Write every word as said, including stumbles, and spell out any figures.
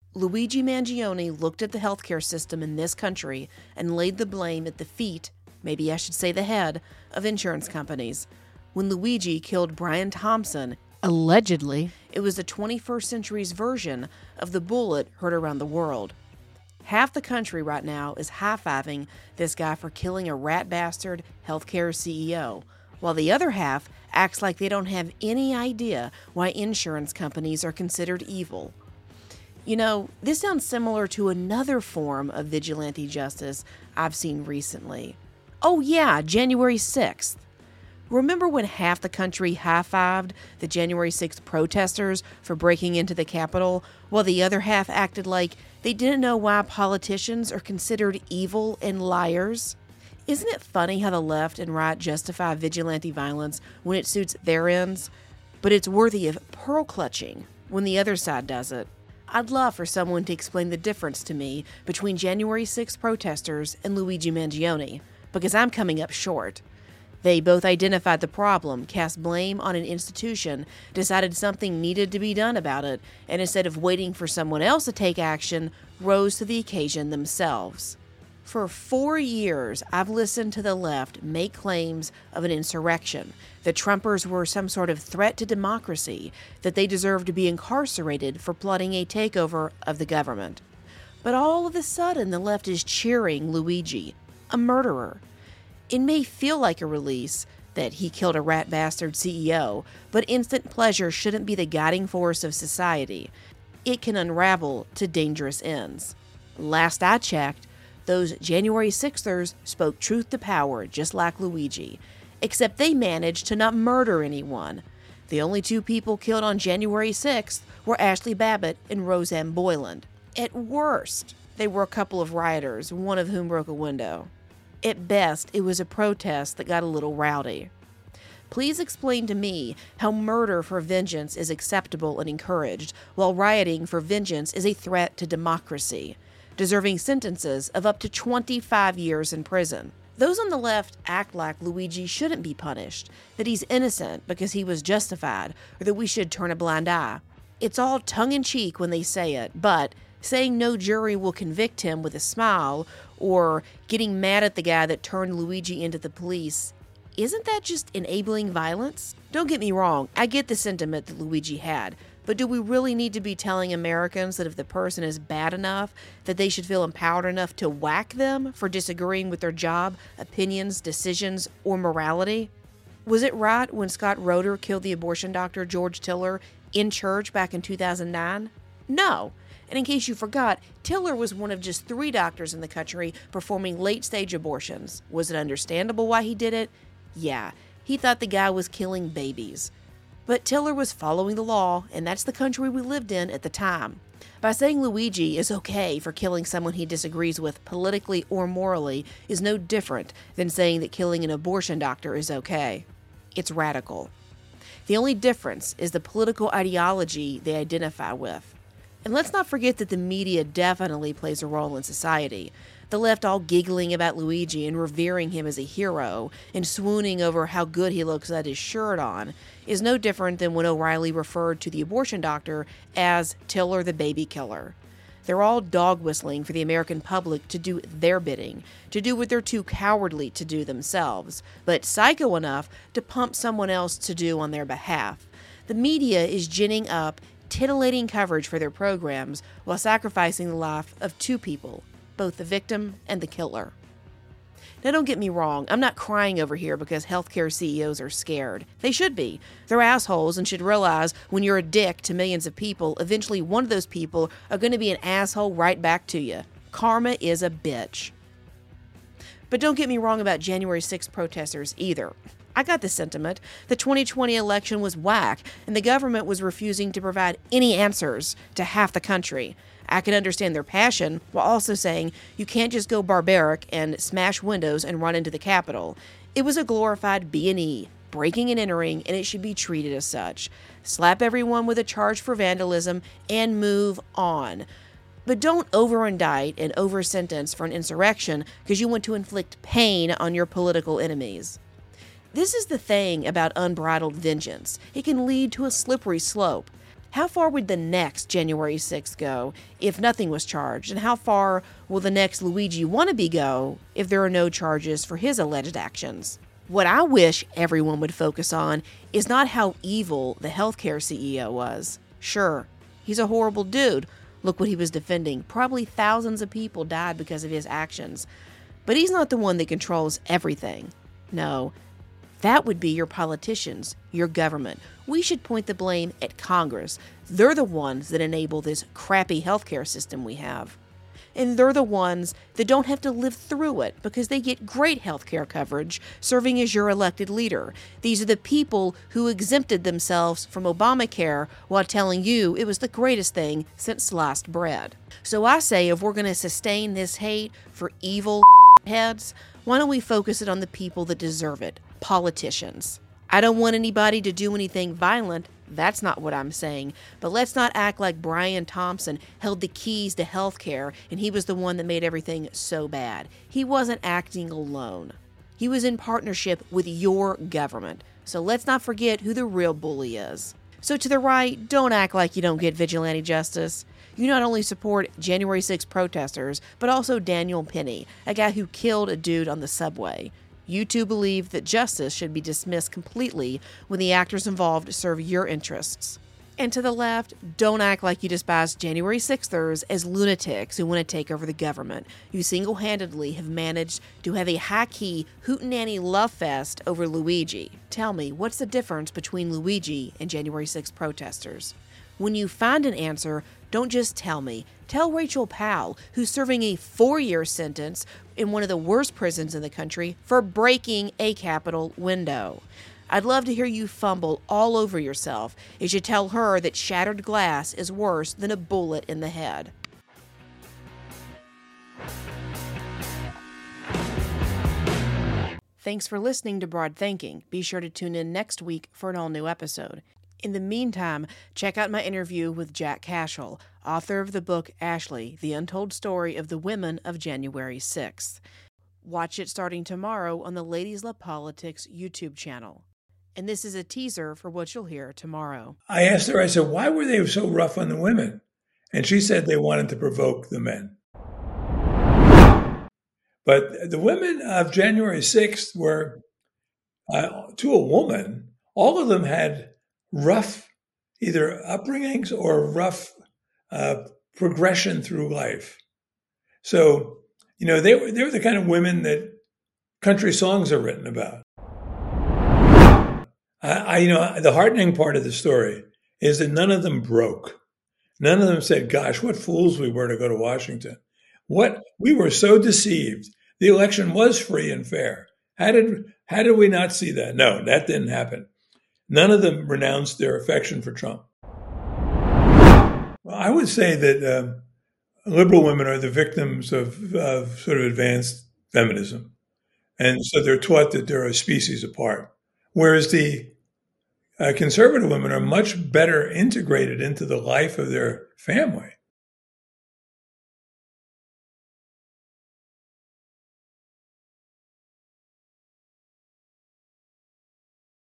Luigi Mangione looked at the healthcare system in this country and laid the blame at the feet, maybe I should say the head, of insurance companies. When Luigi killed Brian Thompson, allegedly, it was the twenty-first century's version of the bullet heard around the world. Half the country right now is high-fiving this guy for killing a rat bastard healthcare C E O, while the other half acts like they don't have any idea why insurance companies are considered evil. You know, this sounds similar to another form of vigilante justice I've seen recently. Oh yeah, January sixth. Remember when half the country high-fived the January sixth protesters for breaking into the Capitol, while the other half acted like they didn't know why politicians are considered evil and liars? Isn't it funny how the left and right justify vigilante violence when it suits their ends, but it's worthy of pearl-clutching when the other side does it? I'd love for someone to explain the difference to me between January sixth protesters and Luigi Mangione, because I'm coming up short. They both identified the problem, cast blame on an institution, decided something needed to be done about it, and instead of waiting for someone else to take action, rose to the occasion themselves. For four years, I've listened to the left make claims of an insurrection, that Trumpers were some sort of threat to democracy, that they deserved to be incarcerated for plotting a takeover of the government. But all of a sudden, the left is cheering Luigi, a murderer. It may feel like a release that he killed a rat bastard C E O, but instant pleasure shouldn't be the guiding force of society. It can unravel to dangerous ends. Last I checked, those January sixthers spoke truth to power just like Luigi, except they managed to not murder anyone. The only two people killed on January sixth were Ashley Babbitt and Roseanne Boyland. At worst, they were a couple of rioters, one of whom broke a window. At best, it was a protest that got a little rowdy. Please explain to me how murder for vengeance is acceptable and encouraged, while rioting for vengeance is a threat to democracy, deserving sentences of up to twenty-five years in prison. Those on the left act like Luigi shouldn't be punished, that he's innocent because he was justified, or that we should turn a blind eye. It's all tongue-in-cheek when they say it, but saying no jury will convict him with a smile, or getting mad at the guy that turned Luigi into the police, isn't that just enabling violence? Don't get me wrong, I get the sentiment that Luigi had, but do we really need to be telling Americans that if the person is bad enough, that they should feel empowered enough to whack them for disagreeing with their job, opinions, decisions, or morality? Was it right when Scott Roeder killed the abortion doctor George Tiller in church back in two thousand nine? No. And in case you forgot, Tiller was one of just three doctors in the country performing late-stage abortions. Was it understandable why he did it? Yeah, he thought the guy was killing babies. But Tiller was following the law, and that's the country we lived in at the time. By saying Luigi is okay for killing someone he disagrees with politically or morally is no different than saying that killing an abortion doctor is okay. It's radical. The only difference is the political ideology they identify with. And let's not forget that the media definitely plays a role in society. The left all giggling about Luigi and revering him as a hero and swooning over how good he looks without his shirt on is no different than when O'Reilly referred to the abortion doctor as Tiller the baby killer. They're all dog whistling for the American public to do their bidding, to do what they're too cowardly to do themselves, but psycho enough to pump someone else to do on their behalf. The media is ginning up titillating coverage for their programs while sacrificing the life of two people, both the victim and the killer. Now don't get me wrong, I'm not crying over here because healthcare C E Os are scared. They should be. They're assholes and should realize when you're a dick to millions of people, eventually one of those people are going to be an asshole right back to you. Karma is a bitch. But don't get me wrong about January sixth protesters either. I got the sentiment. The twenty twenty election was whack, and the government was refusing to provide any answers to half the country. I can understand their passion, while also saying you can't just go barbaric and smash windows and run into the Capitol. It was a glorified B and E, breaking and entering, and it should be treated as such. Slap everyone with a charge for vandalism and move on. But don't over-indict and over-sentence for an insurrection because you want to inflict pain on your political enemies. This is the thing about unbridled vengeance. It can lead to a slippery slope. How far would the next January sixth go if nothing was charged? And how far will the next Luigi wannabe go if there are no charges for his alleged actions? What I wish everyone would focus on is not how evil the healthcare C E O was. Sure, he's a horrible dude. Look what he was defending. Probably thousands of people died because of his actions. But he's not the one that controls everything. No, that would be your politicians, your government. We should point the blame at Congress. They're the ones that enable this crappy healthcare system we have. And they're the ones that don't have to live through it because they get great healthcare coverage serving as your elected leader. These are the people who exempted themselves from Obamacare while telling you it was the greatest thing since sliced bread. So I say if we're going to sustain this hate for evil heads, why don't we focus it on the people that deserve it? Politicians. I don't want anybody to do anything violent. That's not what I'm saying. But let's not act like Brian Thompson held the keys to health care and he was the one that made everything so bad. He wasn't acting alone. He was in partnership with your government. So let's not forget who the real bully is. So to the right, don't act like you don't get vigilante justice. You not only support January sixth protesters, but also Daniel Penny, a guy who killed a dude on the subway. You too believe that justice should be dismissed completely when the actors involved serve your interests. And to the left, don't act like you despise January sixthers as lunatics who want to take over the government. You single-handedly have managed to have a high-key hootenanny love fest over Luigi. Tell me, what's the difference between Luigi and January sixth protesters? When you find an answer, don't just tell me. Tell Rachel Powell, who's serving a four-year sentence in one of the worst prisons in the country for breaking a Capitol window. I'd love to hear you fumble all over yourself as you tell her that shattered glass is worse than a bullet in the head. Thanks for listening to Broad Thinking. Be sure to tune in next week for an all-new episode. In the meantime, check out my interview with Jack Cashel, author of the book Ashley, The Untold Story of the Women of January sixth. Watch it starting tomorrow on the Ladies Love Politics YouTube channel. And this is a teaser for what you'll hear tomorrow. I asked her, I said, why were they so rough on the women? And she said they wanted to provoke the men. But the women of January sixth were, uh, to a woman, all of them had rough either upbringings or rough uh, progression through life. So, you know, they were, they were the kind of women that country songs are written about. I, I, you know, the heartening part of the story is that none of them broke. None of them said, gosh, what fools we were to go to Washington. What, we were so deceived. The election was free and fair. How did, how did we not see that? No, that didn't happen. None of them renounced their affection for Trump. Well, I would say that um, liberal women are the victims of, of sort of advanced feminism. And so they're taught that they're a species apart. Whereas the uh, conservative women are much better integrated into the life of their family.